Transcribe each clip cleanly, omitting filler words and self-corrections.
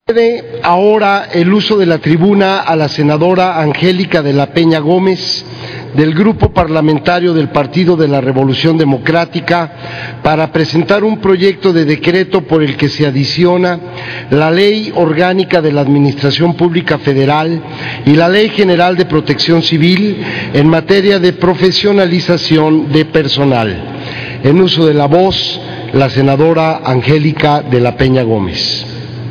Ahora el uso de la tribuna a la senadora Angélica de la Peña Gómez, del Grupo Parlamentario del Partido de la Revolución Democrática, para presentar un proyecto de decreto por el que se adiciona la Ley Orgánica de la Administración Pública Federal y la Ley General de Protección Civil en materia de profesionalización de personal. En uso de la voz, la senadora Angélica de la Peña Gómez.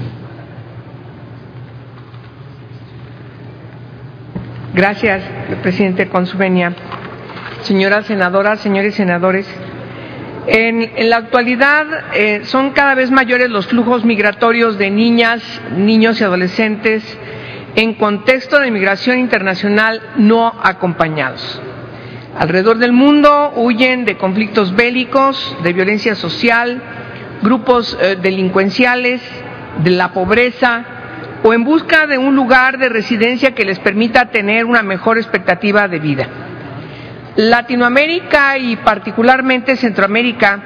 Gracias, presidente, con su venia. Señoras senadoras, señores senadores, en la actualidad son cada vez mayores los flujos migratorios de niñas, niños y adolescentes en contexto de migración internacional no acompañados. Alrededor del mundo huyen de conflictos bélicos, de violencia social, grupos delincuenciales, de la pobreza, o en busca de un lugar de residencia que les permita tener una mejor expectativa de vida. Latinoamérica y particularmente Centroamérica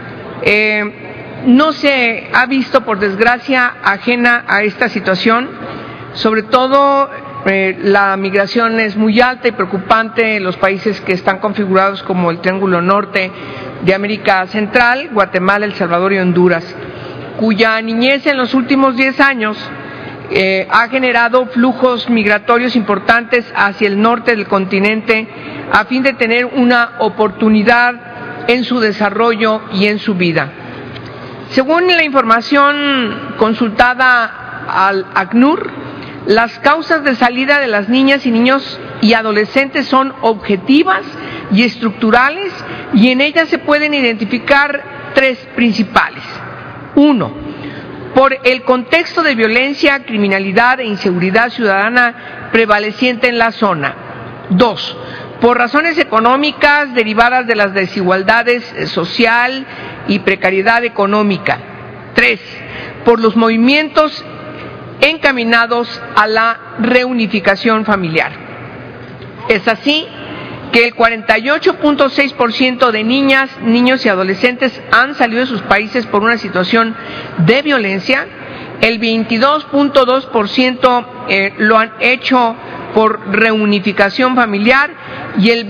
no se ha visto, por desgracia, ajena a esta situación. Sobre todo la migración es muy alta y preocupante en los países que están configurados como el Triángulo Norte de América Central, Guatemala, El Salvador y Honduras, cuya niñez en los últimos 10 años ha generado flujos migratorios importantes hacia el norte del continente a fin de tener una oportunidad en su desarrollo y en su vida. Según la información consultada al ACNUR, las causas de salida de las niñas y niños y adolescentes son objetivas y estructurales, y en ellas se pueden identificar 3 principales. 1. Por el contexto de violencia, criminalidad e inseguridad ciudadana prevaleciente en la zona. 2. Por razones económicas derivadas de las desigualdades social y precariedad económica. 3. Por los movimientos encaminados a la reunificación familiar. Es así que el 48.6% de niñas, niños y adolescentes han salido de sus países por una situación de violencia, el 22.2% lo han hecho por reunificación familiar y el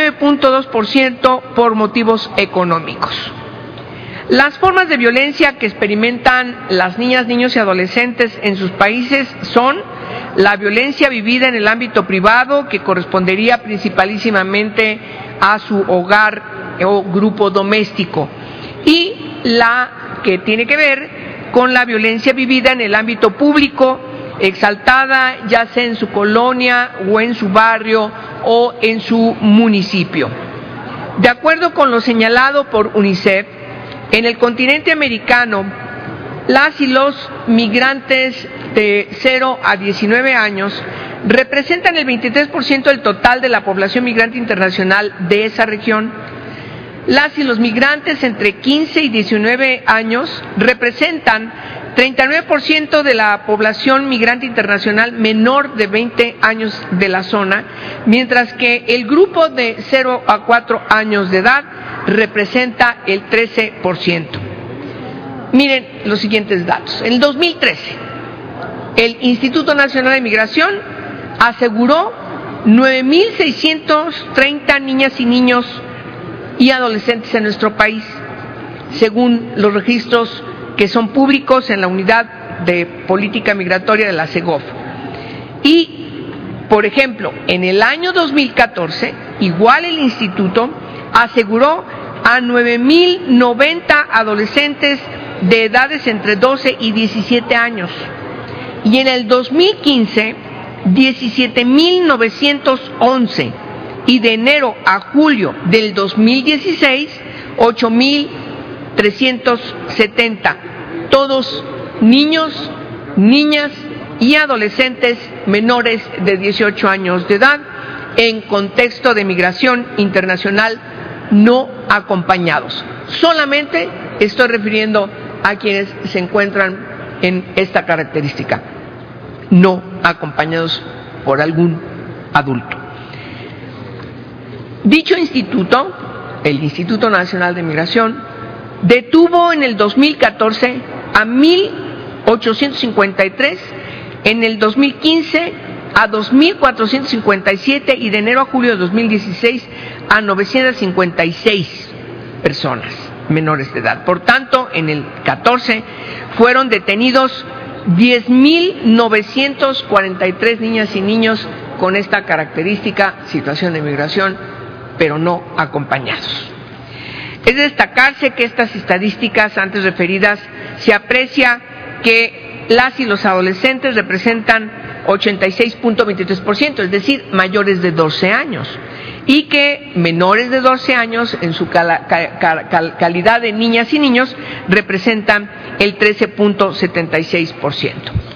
29.2% por motivos económicos. Las formas de violencia que experimentan las niñas, niños y adolescentes en sus países son la violencia vivida en el ámbito privado, que correspondería principalísimamente a su hogar o grupo doméstico, y la que tiene que ver con la violencia vivida en el ámbito público, exaltada ya sea en su colonia o en su barrio o en su municipio. De acuerdo con lo señalado por UNICEF, en el continente americano, las y los migrantes de 0 a 19 años representan el 23% del total de la población migrante internacional de esa región. Las y los migrantes entre 15 y 19 años representan 39% de la población migrante internacional menor de 20 años de la zona, mientras que el grupo de 0 a 4 años de edad representa el 13%. Miren los siguientes datos. En el 2013, el Instituto Nacional de Migración aseguró 9.630 niñas y niños y adolescentes en nuestro país, según los registros que son públicos en la Unidad de Política Migratoria de la Segov. Y, por ejemplo, en el año 2014, igual el instituto aseguró a 9.090 adolescentes de edades entre 12 y 17 años. Y en el 2015, 17.911. Y de enero a julio del 2016, 8.370. Todos niños, niñas y adolescentes menores de 18 años de edad en contexto de migración internacional no acompañados. Solamente estoy refiriendo a quienes se encuentran en esta característica, no acompañados por algún adulto. Dicho instituto, el Instituto Nacional de Migración, detuvo en el 2014 a 1.800 2.853, en el 2015 a 2.457 y de enero a julio de 2016 a 956 personas menores de edad. Por tanto, en el 14 fueron detenidos 10.943 niñas y niños con esta característica, situación de migración, pero no acompañados. Es de destacarse que estas estadísticas antes referidas se aprecia que las y los adolescentes representan 86.23%, es decir, mayores de 12 años, y que menores de 12 años en su calidad de niñas y niños representan el 13.76%.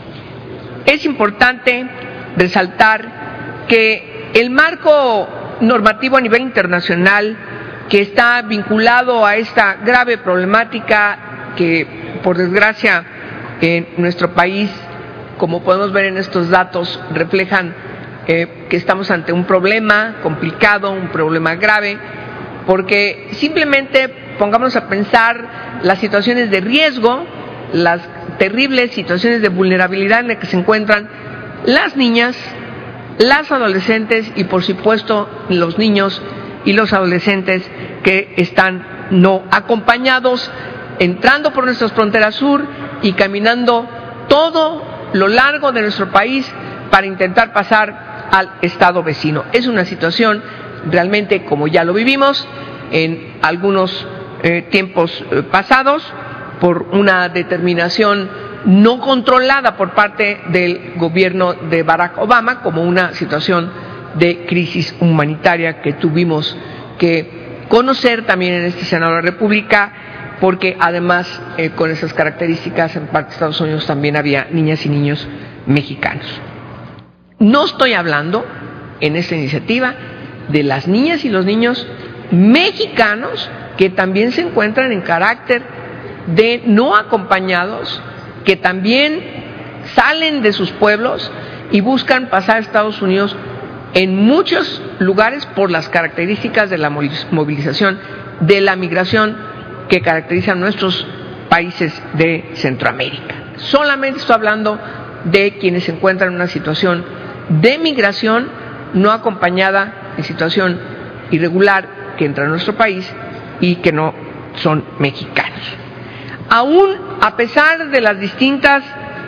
Es importante resaltar que el marco normativo a nivel internacional que está vinculado a esta grave problemática que, por desgracia, en nuestro país, como podemos ver en estos datos, reflejan que estamos ante un problema complicado, un problema grave, porque simplemente pongámonos a pensar las situaciones de riesgo, las terribles situaciones de vulnerabilidad en las que se encuentran las niñas, las adolescentes y, por supuesto, los niños y los adolescentes que están no acompañados, entrando por nuestras fronteras sur y caminando todo lo largo de nuestro país para intentar pasar al estado vecino. Es una situación realmente, como ya lo vivimos en algunos tiempos pasados, por una determinación no controlada por parte del gobierno de Barack Obama, como una situación de crisis humanitaria que tuvimos que conocer también en este Senado de la República, porque además con esas características en parte de Estados Unidos también había niñas y niños mexicanos. No estoy hablando en esta iniciativa de las niñas y los niños mexicanos que también se encuentran en carácter de no acompañados, que también salen de sus pueblos y buscan pasar a Estados Unidos en muchos lugares por las características de la movilización, de la migración que caracterizan nuestros países de Centroamérica. Solamente estoy hablando de quienes se encuentran en una situación de migración no acompañada, en situación irregular, que entra a nuestro país y que no son mexicanos. Aún a pesar de las distintas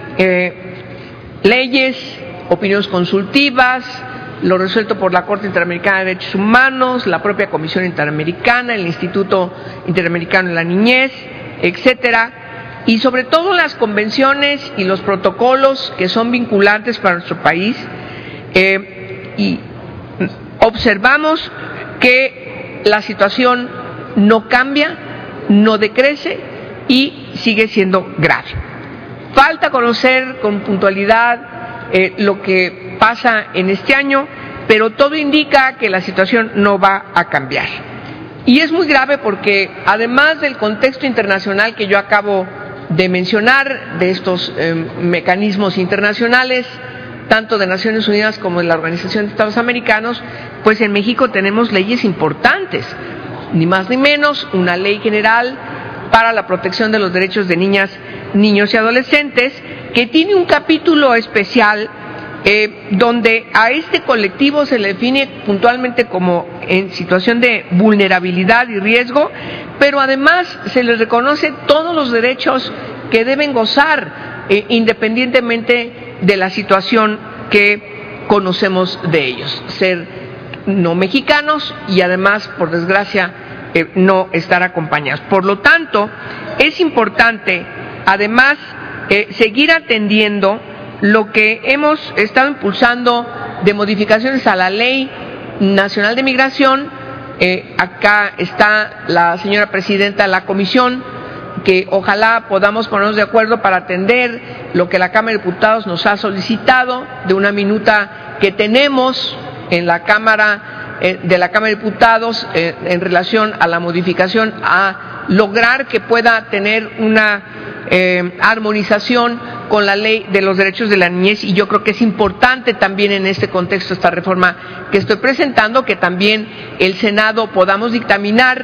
leyes, opiniones consultivas, lo resuelto por la Corte Interamericana de Derechos Humanos, la propia Comisión Interamericana, el Instituto Interamericano de la Niñez, etcétera, y sobre todo las convenciones y los protocolos que son vinculantes para nuestro país, y observamos que la situación no cambia, no decrece y sigue siendo grave. Falta conocer con puntualidad lo que pasa en este año, pero todo indica que la situación no va a cambiar. Y es muy grave porque, además del contexto internacional que yo acabo de mencionar, de estos mecanismos internacionales, tanto de Naciones Unidas como de la Organización de Estados Americanos, pues en México tenemos leyes importantes, ni más ni menos una ley general para la protección de los derechos de niñas, niños y adolescentes, que tiene un capítulo especial donde a este colectivo se le define puntualmente como en situación de vulnerabilidad y riesgo, pero además se les reconoce todos los derechos que deben gozar independientemente de la situación que conocemos de ellos, ser no mexicanos y además, por desgracia, no estar acompañados. Por lo tanto, es importante además seguir atendiendo lo que hemos estado impulsando de modificaciones a la Ley Nacional de Migración. Acá está la señora presidenta de la comisión, que ojalá podamos ponernos de acuerdo para atender lo que la Cámara de Diputados nos ha solicitado, de una minuta que tenemos en la Cámara de la Cámara de Diputados en relación a la modificación, a lograr que pueda tener una armonización con la Ley de los Derechos de la Niñez. Y yo creo que es importante también en este contexto, esta reforma que estoy presentando, que también el Senado podamos dictaminar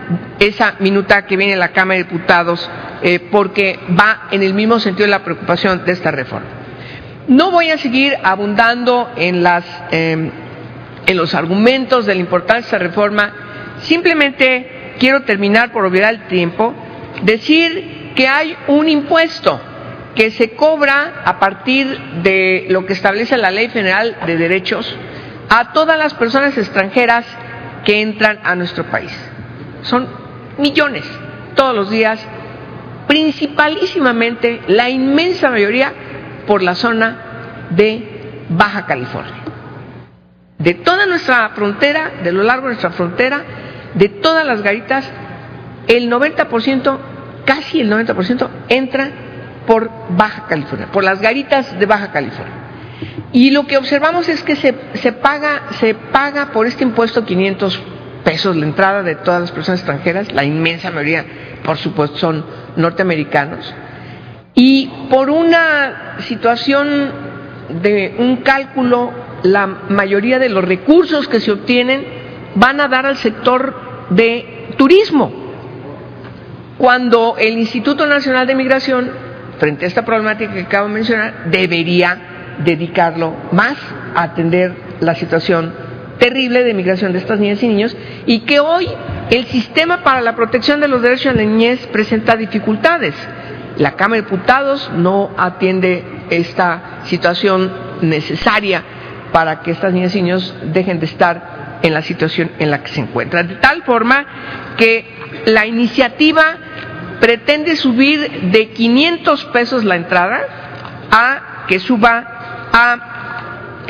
esa minuta que viene de la Cámara de Diputados, porque va en el mismo sentido de la preocupación de esta reforma. No voy a seguir abundando en los argumentos de la importancia de esta reforma, simplemente quiero terminar, por obviar el tiempo, decir que hay un impuesto que se cobra a partir de lo que establece la Ley Federal de Derechos a todas las personas extranjeras que entran a nuestro país. Son millones todos los días, principalísimamente, la inmensa mayoría, por la zona de Baja California. De toda nuestra frontera, de lo largo de nuestra frontera, de todas las garitas, el 90%, casi el 90%, entra por Baja California, por las garitas de Baja California. Y lo que observamos es que se paga por este impuesto 500 pesos la entrada de todas las personas extranjeras, la inmensa mayoría, por supuesto, son norteamericanos, y por una situación de un cálculo, la mayoría de los recursos que se obtienen van a dar al sector de turismo, cuando el Instituto Nacional de Migración, frente a esta problemática que acabo de mencionar, debería dedicarlo más a atender la situación terrible de migración de estas niñas y niños, y que hoy el sistema para la protección de los derechos de la niñez presenta dificultades. La Cámara de Diputados no atiende esta situación necesaria para que estas niñas y niños dejen de estar en la situación en la que se encuentran, de tal forma que la iniciativa pretende subir de 500 pesos la entrada a que suba a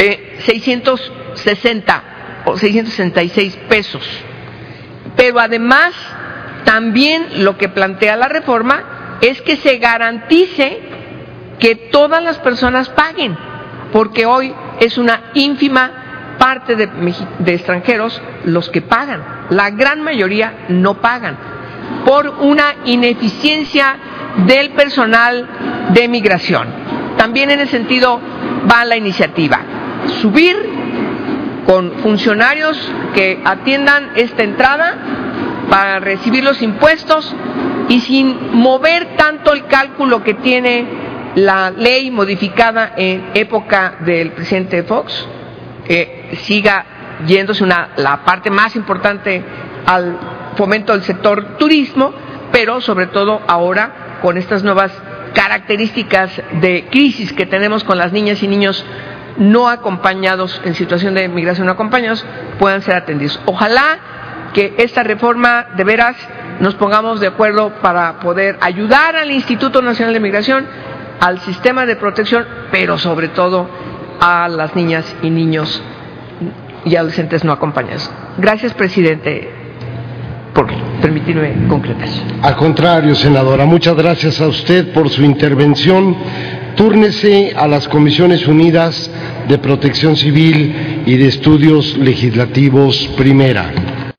660 o 666 pesos. Pero además, también lo que plantea la reforma es que se garantice que todas las personas paguen, porque hoy es una ínfima parte de extranjeros los que pagan. La gran mayoría no pagan por una ineficiencia del personal de migración. También en ese sentido va la iniciativa: subir con funcionarios que atiendan esta entrada para recibir los impuestos y sin mover tanto el cálculo que tiene la ley modificada en época del presidente Fox, que siga yéndose la parte más importante al fomento del sector turismo, pero sobre todo ahora con estas nuevas características de crisis que tenemos con las niñas y niños no acompañados, en situación de migración no acompañados, puedan ser atendidos. Ojalá que esta reforma, de veras, nos pongamos de acuerdo para poder ayudar al Instituto Nacional de Migración, al sistema de protección, pero sobre todo a las niñas y niños y adolescentes no acompañados. Gracias, presidente, por permitirme concretar. Al contrario, senadora, muchas gracias a usted por su intervención. Túrnese a las Comisiones Unidas de Protección Civil y de Estudios Legislativos Primera.